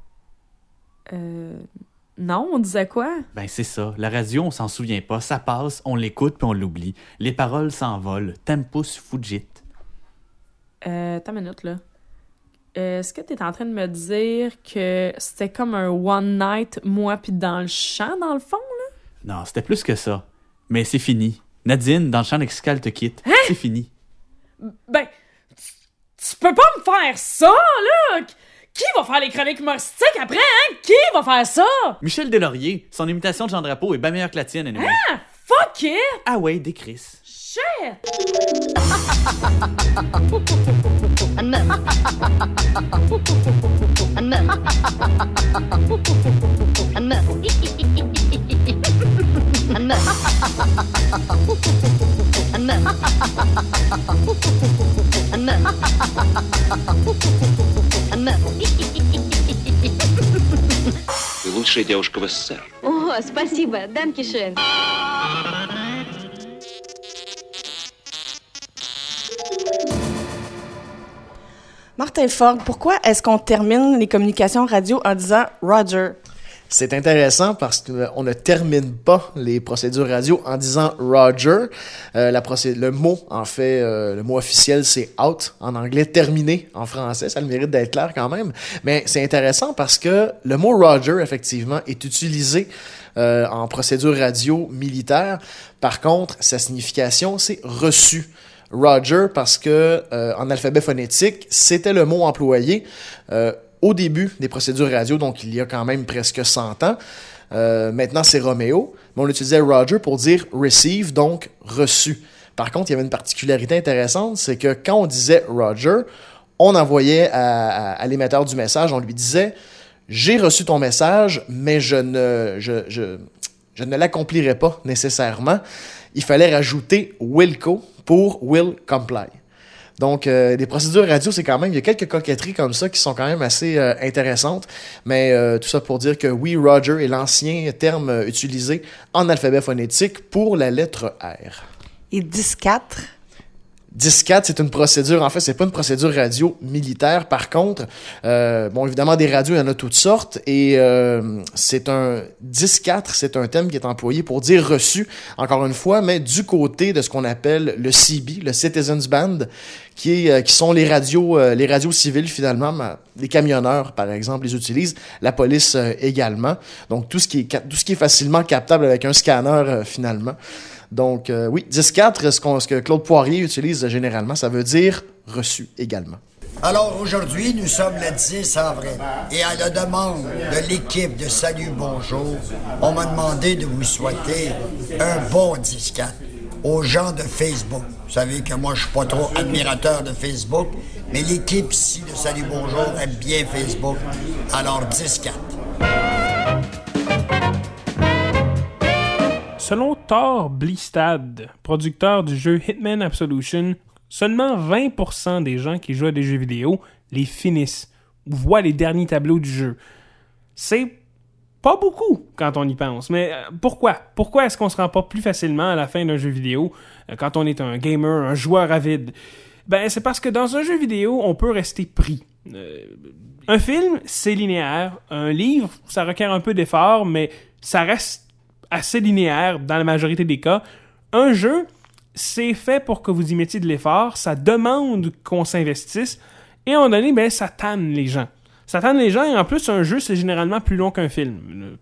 Non, on disait quoi? Ben c'est ça, la radio on s'en souvient pas, ça passe, on l'écoute puis on l'oublie. Les paroles s'envolent, tempus fugit. T'as une minute là. Est-ce que t'es en train de me dire que c'était comme un one night, moi pis dans le champ dans le fond là? Non, c'était plus que ça. Mais c'est fini. Nadine, dans le champ lexical te quitte. Hein? C'est fini. Ben, tu peux pas me faire ça là! Qui va faire les chroniques humoristiques après, hein? Qui va faire ça? Michel Deslauriers. Son imitation de Jean Drapeau est bien meilleure que la tienne, anyway. Ah! Fuck it! Ah ouais, des Chris. Shit! Ты лучшая девушка в СССР. О, спасибо, данкишен. Martin Fogg, pourquoi est-ce qu'on termine les communications radio en disant « Roger » ? C'est intéressant parce qu'on ne termine pas les procédures radio en disant Roger. Le mot, en fait, le mot officiel, c'est out en anglais, terminé en français. Ça a le mérite d'être clair quand même. Mais c'est intéressant parce que le mot Roger, effectivement, est utilisé en procédure radio militaire. Par contre, sa signification, c'est reçu. Roger parce que en alphabet phonétique, c'était le mot employé au début des procédures radio, donc il y a quand même presque 100 ans. Maintenant, c'est Roméo, mais on utilisait Roger pour dire receive, donc reçu. Par contre, il y avait une particularité intéressante, c'est que quand on disait Roger, on envoyait à l'émetteur du message, on lui disait « J'ai reçu ton message, mais je ne l'accomplirai pas nécessairement. » Il fallait rajouter Wilco pour will comply. Donc, les procédures radio, c'est quand même, il y a quelques coquetteries comme ça qui sont quand même assez intéressantes, mais tout ça pour dire que oui, Roger est l'ancien terme utilisé en alphabet phonétique pour la lettre R. Et 10-4? 10-4, c'est une procédure, en fait, c'est pas une procédure radio militaire. Par contre, bon, évidemment, des radios, il y en a toutes sortes, et c'est un 10-4, c'est un terme qui est employé pour dire reçu, encore une fois, mais du côté de ce qu'on appelle le CB, le Citizens Band, qui sont les radios civiles, finalement. Les camionneurs, par exemple, les utilisent, la police également. Donc, tout ce qui est facilement captable avec un scanner, finalement. Donc, oui, 10-4, ce que Claude Poirier utilise généralement, ça veut dire reçu également. Alors, aujourd'hui, nous sommes le 10 avril. Et à la demande de l'équipe de Salut Bonjour, on m'a demandé de vous souhaiter un bon 10-4 aux gens de Facebook. Vous savez que moi, je suis pas trop admirateur de Facebook, mais l'équipe ici de Salut Bonjour aime bien Facebook. Alors, 10-4. Selon Thor Blistad, producteur du jeu Hitman Absolution, seulement 20% des gens qui jouent à des jeux vidéo les finissent ou voient les derniers tableaux du jeu. C'est pas beaucoup quand on y pense, mais pourquoi? Pourquoi est-ce qu'on se rend pas plus facilement à la fin d'un jeu vidéo quand on est un gamer, un joueur avide? Ben, c'est parce que dans un jeu vidéo, on peut rester pris. Un film, c'est linéaire. Un livre, ça requiert un peu d'effort, mais ça reste assez linéaire dans la majorité des cas. Un jeu, c'est fait pour que vous y mettiez de l'effort, ça demande qu'on s'investisse, et à un moment donné, ben, ça tanne les gens. Ça tanne les gens, et en plus, un jeu, c'est généralement plus long qu'un film.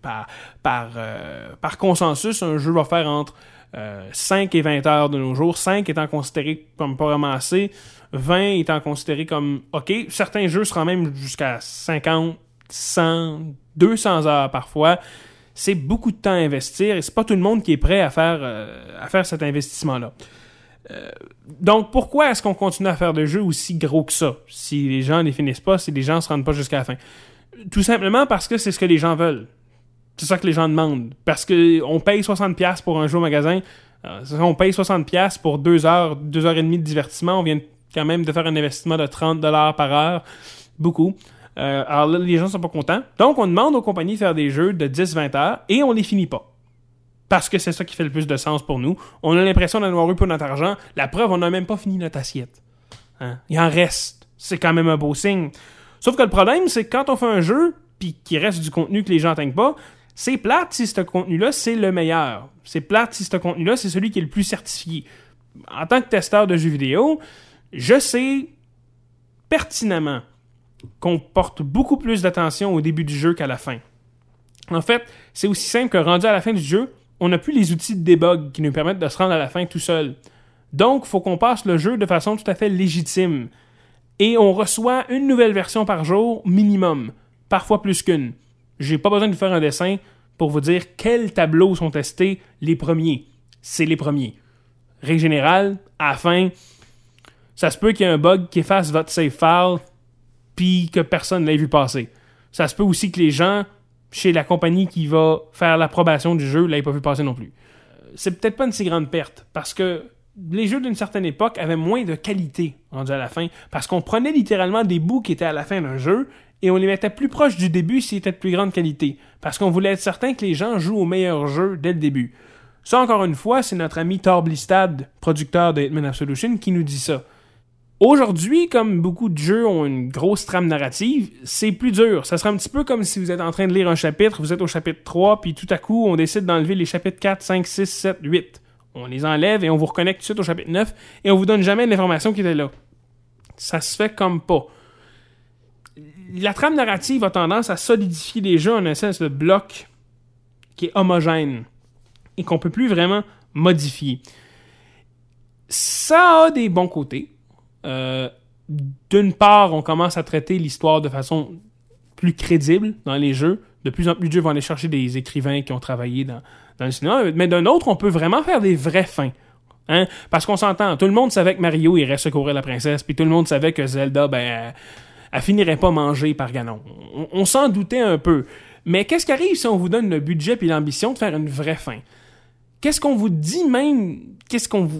Par consensus, un jeu va faire entre 5 et 20 heures de nos jours, 5 étant considéré comme pas vraiment assez, 20 étant considéré comme OK. Certains jeux se rendent même jusqu'à 50, 100, 200 heures parfois. C'est beaucoup de temps à investir et c'est pas tout le monde qui est prêt à faire cet investissement-là. Donc, pourquoi est-ce qu'on continue à faire des jeux aussi gros que ça? Si les gens ne les finissent pas, si les gens ne se rendent pas jusqu'à la fin. Tout simplement parce que c'est ce que les gens veulent. C'est ça que les gens demandent. Parce qu'on paye 60$ pour un jeu au magasin. On paye 60$ pour 2 heures, 2 heures et demie de divertissement. On vient quand même de faire un investissement de 30$ par heure. Beaucoup. Alors là, les gens sont pas contents. Donc, on demande aux compagnies de faire des jeux de 10-20 heures et on les finit pas. Parce que c'est ça qui fait le plus de sens pour nous. On a l'impression d'en avoir eu pour notre argent. La preuve, on n'a même pas fini notre assiette. Hein? Il en reste. C'est quand même un beau signe. Sauf que le problème, c'est que quand on fait un jeu puis qu'il reste du contenu que les gens n'atteignent pas, c'est plate si ce contenu-là, c'est le meilleur. C'est plate si ce contenu-là, c'est celui qui est le plus certifié. En tant que testeur de jeux vidéo, je sais pertinemment qu'on porte beaucoup plus d'attention au début du jeu qu'à la fin. En fait, c'est aussi simple que rendu à la fin du jeu, on n'a plus les outils de debug qui nous permettent de se rendre à la fin tout seul. Donc, il faut qu'on passe le jeu de façon tout à fait légitime. Et on reçoit une nouvelle version par jour minimum, parfois plus qu'une. J'ai pas besoin de faire un dessin pour vous dire quels tableaux sont testés les premiers. C'est les premiers. Règle générale, à la fin, ça se peut qu'il y ait un bug qui efface votre save file puis que personne ne l'ait vu passer. Ça se peut aussi que les gens, chez la compagnie qui va faire l'approbation du jeu, l'aient pas vu passer non plus. C'est peut-être pas une si grande perte, parce que les jeux d'une certaine époque avaient moins de qualité rendu à la fin, parce qu'on prenait littéralement des bouts qui étaient à la fin d'un jeu, et on les mettait plus proches du début s'ils étaient de plus grande qualité, parce qu'on voulait être certain que les gens jouent au meilleur jeu dès le début. Ça, encore une fois, c'est notre ami Thor Blistad, producteur de Hitman Absolution, qui nous dit ça. Aujourd'hui, comme beaucoup de jeux ont une grosse trame narrative, c'est plus dur. Ça sera un petit peu comme si vous êtes en train de lire un chapitre, vous êtes au chapitre 3, puis tout à coup, on décide d'enlever les chapitres 4, 5, 6, 7, 8. On les enlève et on vous reconnecte tout de suite au chapitre 9 et on vous donne jamais l'information qui était là. Ça se fait comme pas. La trame narrative a tendance à solidifier les jeux en un sens de bloc qui est homogène et qu'on peut plus vraiment modifier. Ça a des bons côtés. D'une part, on commence à traiter l'histoire de façon plus crédible dans les jeux. De plus en plus de jeux vont aller chercher des écrivains qui ont travaillé dans le cinéma. Mais d'un autre, on peut vraiment faire des vraies fins. Hein? Parce qu'on s'entend, tout le monde savait que Mario irait secourir la princesse, puis tout le monde savait que Zelda, elle finirait pas mangée par Ganon. On s'en doutait un peu. Mais qu'est-ce qui arrive si on vous donne le budget et l'ambition de faire une vraie fin? Qu'est-ce qu'on vous dit même? Qu'est-ce qu'on vous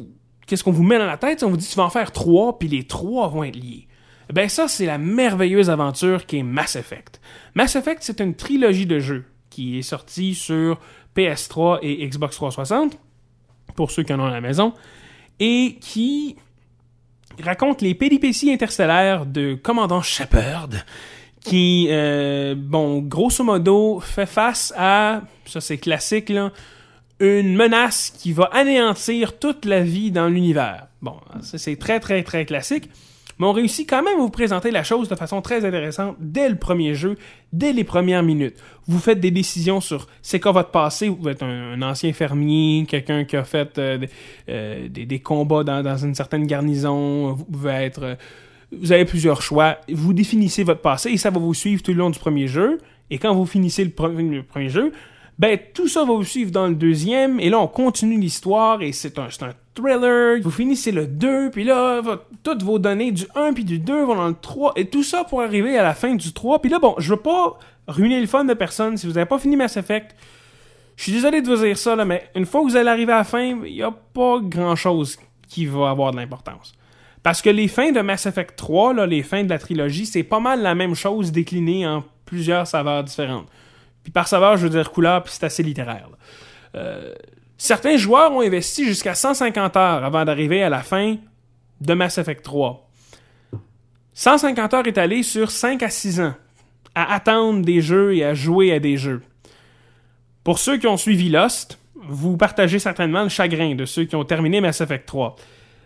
qu'est-ce qu'on vous met dans la tête? On vous dit, tu vas en faire 3, puis les 3 vont être liés. Ben ça, c'est la merveilleuse aventure qui est Mass Effect. Mass Effect, c'est une trilogie de jeux qui est sortie sur PS3 et Xbox 360, pour ceux qui en ont à la maison, et qui raconte les péripéties interstellaires de Commandant Shepard, qui, grosso modo, fait face à, ça c'est classique, là, une menace qui va anéantir toute la vie dans l'univers. Bon, ça c'est très, très, très classique, mais on réussit quand même à vous présenter la chose de façon très intéressante dès le premier jeu, dès les premières minutes. Vous faites des décisions sur c'est quoi votre passé. Vous êtes un ancien fermier, quelqu'un qui a fait des combats dans une certaine garnison. Vous pouvez être... vous avez plusieurs choix. Vous définissez votre passé et ça va vous suivre tout le long du premier jeu. Et quand vous finissez le premier jeu, ben tout ça va vous suivre dans le deuxième. Et là, on continue l'histoire et c'est un thriller. Vous finissez le 2, puis là, toutes vos données du 1 puis du 2 vont dans le 3. Et tout ça pour arriver à la fin du 3. Puis là, bon, je veux pas ruiner le fun de personne. Si vous n'avez pas fini Mass Effect, je suis désolé de vous dire ça, là, mais une fois que vous allez arriver à la fin, il n'y a pas grand-chose qui va avoir de l'importance. Parce que les fins de Mass Effect 3, là, les fins de la trilogie, c'est pas mal la même chose déclinée en plusieurs saveurs différentes. Puis par saveur, je veux dire couleur, puis c'est assez littéraire. Certains joueurs ont investi jusqu'à 150 heures avant d'arriver à la fin de Mass Effect 3. 150 heures étalées sur 5 à 6 ans à attendre des jeux et à jouer à des jeux. Pour ceux qui ont suivi Lost, vous partagez certainement le chagrin de ceux qui ont terminé Mass Effect 3.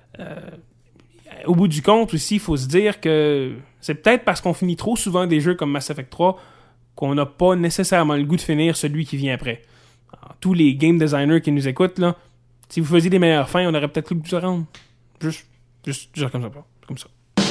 Au bout du compte aussi, il faut se dire que c'est peut-être parce qu'on finit trop souvent des jeux comme Mass Effect 3 qu'on n'a pas nécessairement le goût de finir celui qui vient après. Alors, tous les game designers qui nous écoutent, là, si vous faisiez des meilleures fins, on aurait peut-être le goût de se rendre. Juste dire comme ça.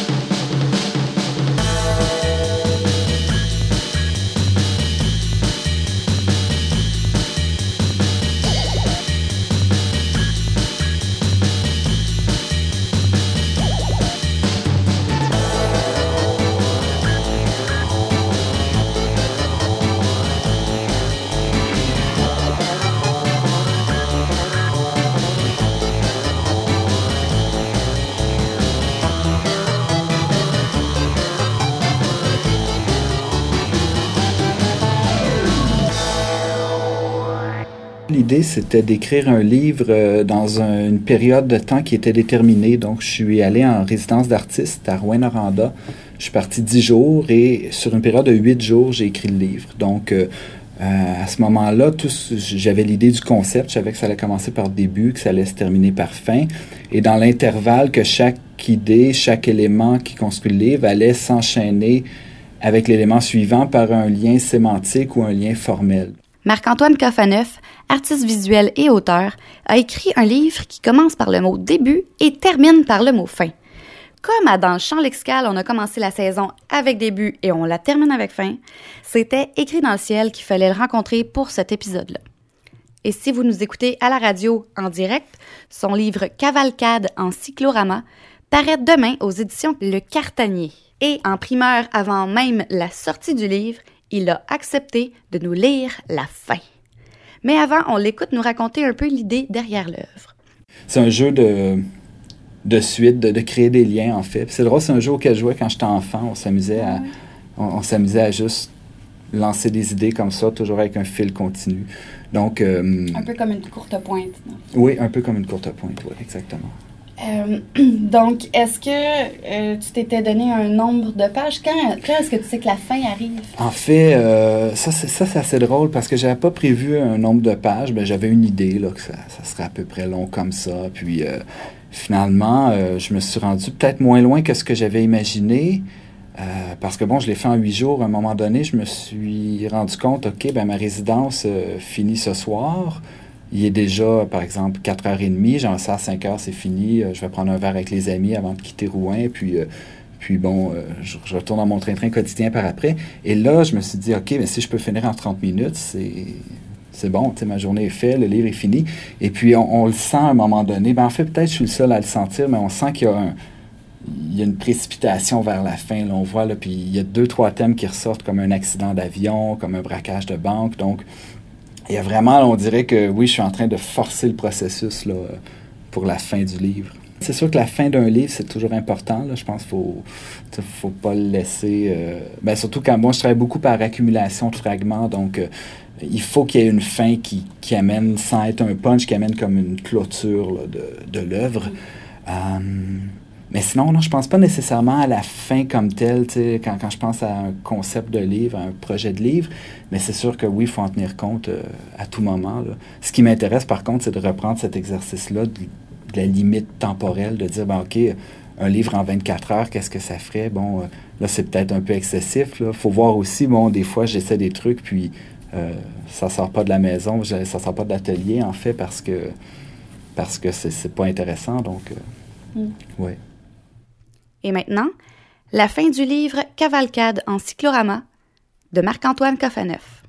L'idée, c'était d'écrire un livre dans une période de temps qui était déterminée. Donc, je suis allé en résidence d'artiste à Rouyn-Noranda. Je suis parti 10 jours et sur une période de 8 jours, j'ai écrit le livre. Donc, à ce moment-là, j'avais l'idée du concept. Je savais que ça allait commencer par début, que ça allait se terminer par fin. Et dans l'intervalle, que chaque idée, chaque élément qui construit le livre allait s'enchaîner avec l'élément suivant par un lien sémantique ou un lien formel. Marc-Antoine Coffaneuf, artiste visuel et auteur, a écrit un livre qui commence par le mot « début » et termine par le mot « fin ». Comme à Dans le champ lexical, on a commencé la saison avec début et on la termine avec fin, c'était écrit dans le ciel qu'il fallait le rencontrer pour cet épisode-là. Et si vous nous écoutez à la radio en direct, son livre « Cavalcade en cyclorama » paraît demain aux éditions Le Cartanier. Et en primeur avant même la sortie du livre, il a accepté de nous lire la fin. Mais avant, on l'écoute nous raconter un peu l'idée derrière l'œuvre. C'est un jeu de suite, de créer des liens, en fait. Puis c'est drôle, c'est un jeu auquel je jouais quand j'étais enfant. On s'amusait à juste lancer des idées comme ça, toujours avec un fil continu. Donc, un peu comme une courte pointe. Non? Oui, un peu comme une courte pointe, oui, exactement. Donc, est-ce que tu t'étais donné un nombre de pages? Quand est-ce que tu sais que la fin arrive? En fait, ça c'est assez drôle parce que j'avais pas prévu un nombre de pages. Ben, j'avais une idée là, que ça serait à peu près long comme ça. Puis finalement, je me suis rendu peut-être moins loin que ce que j'avais imaginé. Parce que bon, je l'ai fait en 8 jours. À un moment donné, je me suis rendu compte, OK, ben ma résidence finit ce soir. Il est déjà, par exemple, 4h30. J'en sais à 5h, c'est fini. Je vais prendre un verre avec les amis avant de quitter Rouyn. Puis bon, je retourne dans mon train-train quotidien par après. Et là, je me suis dit, OK, mais si je peux finir en 30 minutes, c'est bon. Tu sais, ma journée est faite, le livre est fini. Et puis, on le sent à un moment donné. Ben, en fait, peut-être je suis le seul à le sentir, mais on sent qu'il y a une précipitation vers la fin. Là, on voit, là, puis il y a 2-3 thèmes qui ressortent comme un accident d'avion, comme un braquage de banque. Donc, il y a vraiment, là, on dirait que oui, je suis en train de forcer le processus là, pour la fin du livre. C'est sûr que la fin d'un livre, c'est toujours important. Là. Je pense qu'il faut pas le laisser... surtout quand moi, je travaille beaucoup par accumulation de fragments, donc il faut qu'il y ait une fin qui amène, sans être un punch, qui amène comme une clôture là, de l'œuvre. Mais sinon, non, je pense pas nécessairement à la fin comme telle, quand je pense à un concept de livre, à un projet de livre, mais c'est sûr que oui, il faut en tenir compte à tout moment. Là. Ce qui m'intéresse, par contre, c'est de reprendre cet exercice-là de la limite temporelle, de dire, OK, un livre en 24 heures, qu'est-ce que ça ferait? Bon, là, c'est peut-être un peu excessif. Il faut voir aussi, des fois, j'essaie des trucs, puis ça sort pas de la maison, ça sort pas de l'atelier, en fait, parce que c'est pas intéressant, donc, oui. Et maintenant, la fin du livre « Cavalcade en cyclorama » de Marc-Antoine Coffaneuf.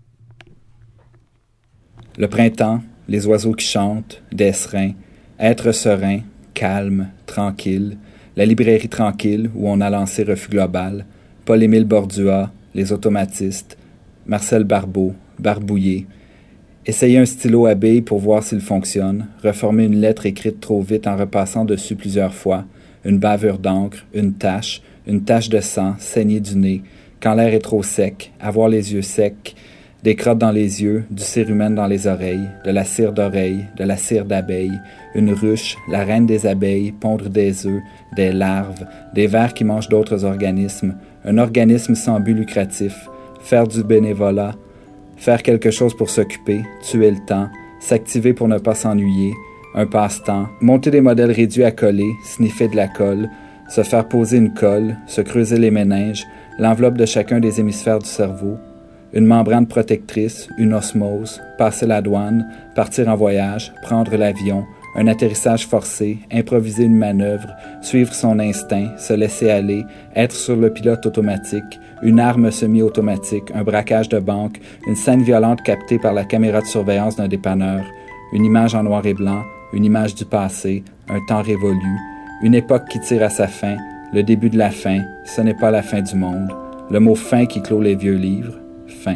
Le printemps, les oiseaux qui chantent, des serins, être serein, calme, tranquille, la librairie tranquille où on a lancé Refus Global, Paul-Émile Bordua, les automatistes, Marcel Barbeau, Barbouillé, essayer un stylo à billes pour voir s'il fonctionne, reformer une lettre écrite trop vite en repassant dessus plusieurs fois, une bavure d'encre, une tache de sang, saigner du nez, quand l'air est trop sec, avoir les yeux secs, des crottes dans les yeux, du cérumen dans les oreilles, de la cire d'oreille, de la cire d'abeille, une ruche, la reine des abeilles, pondre des œufs, des larves, des vers qui mangent d'autres organismes, un organisme sans but lucratif, faire du bénévolat, faire quelque chose pour s'occuper, tuer le temps, s'activer pour ne pas s'ennuyer, un passe-temps, monter des modèles réduits à coller, sniffer de la colle, se faire poser une colle, se creuser les méninges, l'enveloppe de chacun des hémisphères du cerveau, une membrane protectrice, une osmose, passer la douane, partir en voyage, prendre l'avion, un atterrissage forcé, improviser une manœuvre, suivre son instinct, se laisser aller, être sur le pilote automatique, une arme semi-automatique, un braquage de banque, une scène violente captée par la caméra de surveillance d'un dépanneur, une image en noir et blanc, une image du passé, un temps révolu, une époque qui tire à sa fin, le début de la fin, ce n'est pas la fin du monde, le mot « fin » qui clôt les vieux livres, fin.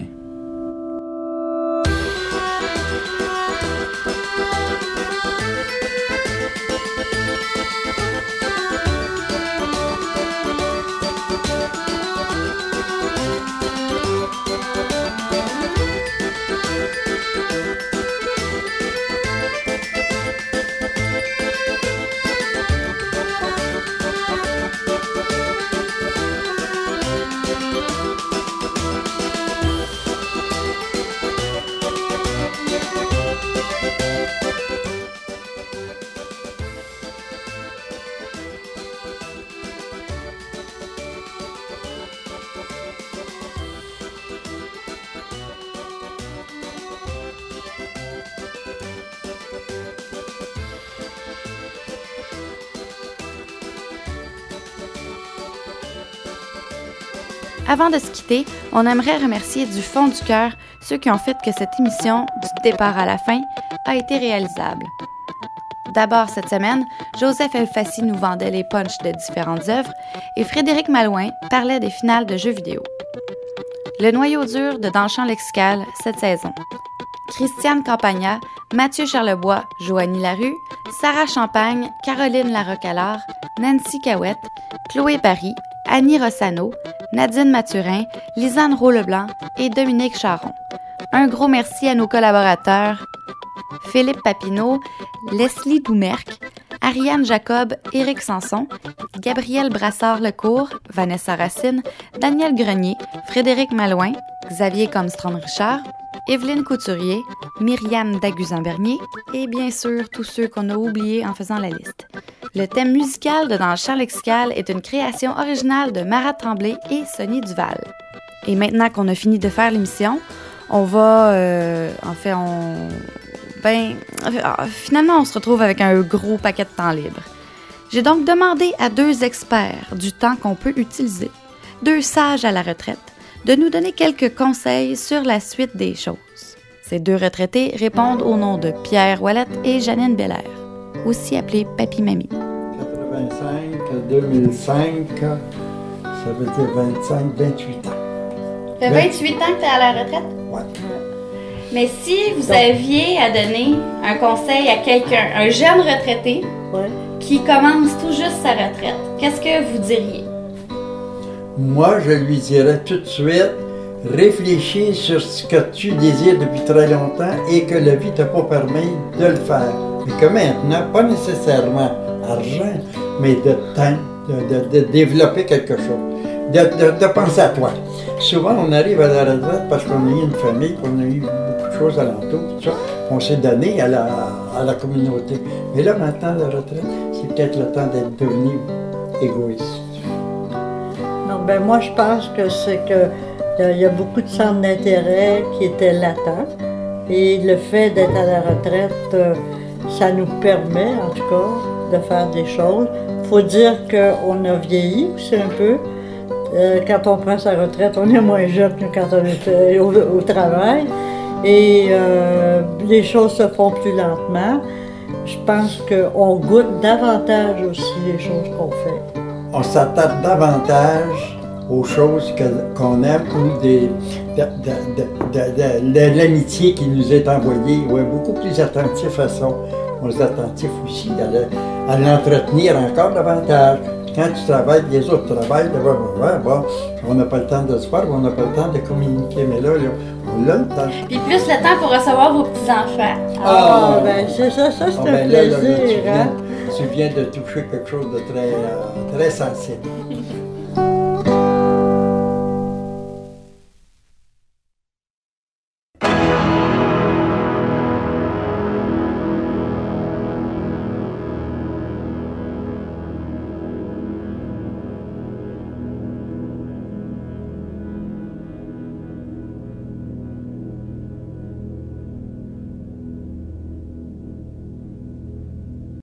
Avant de se quitter, on aimerait remercier du fond du cœur ceux qui ont fait que cette émission, du départ à la fin, a été réalisable. D'abord, cette semaine, Joseph Elfassi nous vendait les punchs de différentes œuvres et Frédéric Malouin parlait des finales de jeux vidéo. Le noyau dur de Dans le champ lexical cette saison. Christiane Campagna, Mathieu Charlebois, Joanie Larue, Sarah Champagne, Caroline Larocque-Allard, Nancy Cahouette, Chloé Paris, Annie Rossano, Nadine Mathurin, Lisanne Roux-Leblanc et Dominique Charon. Un gros merci à nos collaborateurs Philippe Papineau, Leslie Doumerc, Ariane Jacob, Éric Sanson, Gabriel Brassard-Lecourt, Vanessa Racine, Daniel Grenier, Frédéric Malouin, Xavier Comstrom-Richard, Evelyne Couturier, Myriam Daguzan-Bernier et bien sûr tous ceux qu'on a oubliés en faisant la liste. Le thème musical de Dans le champ lexical est une création originale de Marat Tremblay et Sonny Duval. Et maintenant qu'on a fini de faire l'émission, on va... finalement, on se retrouve avec un gros paquet de temps libre. J'ai donc demandé à deux experts du temps qu'on peut utiliser, deux sages à la retraite, de nous donner quelques conseils sur la suite des choses. Ces deux retraités répondent au nom de Pierre Ouellette et Janine Belair, aussi appelée Papy-Mamie. 85 à 2005, ça veut dire 25, 28 ans. Ça fait 28 ans que tu es à la retraite? Ouais. Mais si vous aviez à donner un conseil à quelqu'un, un jeune retraité, qui commence tout juste sa retraite, qu'est-ce que vous diriez? Moi, je lui dirais tout de suite, réfléchis sur ce que tu désires depuis très longtemps et que la vie ne t'a pas permis de le faire. Mais que maintenant, pas nécessairement argent, mais de temps, de développer quelque chose, de penser à toi. Souvent, on arrive à la retraite parce qu'on a eu une famille, qu'on a eu beaucoup de choses alentour, tout ça. On s'est donné à la communauté. Mais là, maintenant, la retraite, c'est peut-être le temps d'être devenu égoïste. Non, ben moi, je pense que c'est que il y a beaucoup de centres d'intérêt qui étaient latents. Et le fait d'être à la retraite, ça nous permet, en tout cas, de faire des choses. Il faut dire qu'on a vieilli aussi un peu. Quand on prend sa retraite, on est moins jeune que quand on était au travail. Et les choses se font plus lentement. Je pense qu'on goûte davantage aussi les choses qu'on fait. On s'attarde davantage aux choses qu'on aime ou de l'amitié qui nous est envoyée. On est beaucoup plus attentif à ça. On est attentif aussi à l'entretenir encore davantage. Quand tu travailles, les autres travaillent, bon, on n'a pas le temps de se voir, on n'a pas le temps de communiquer, mais là on a le temps. Puis plus le temps pour recevoir vos petits-enfants. Ah, ben c'est ça c'est un plaisir. Tu viens de toucher quelque chose de très sensible.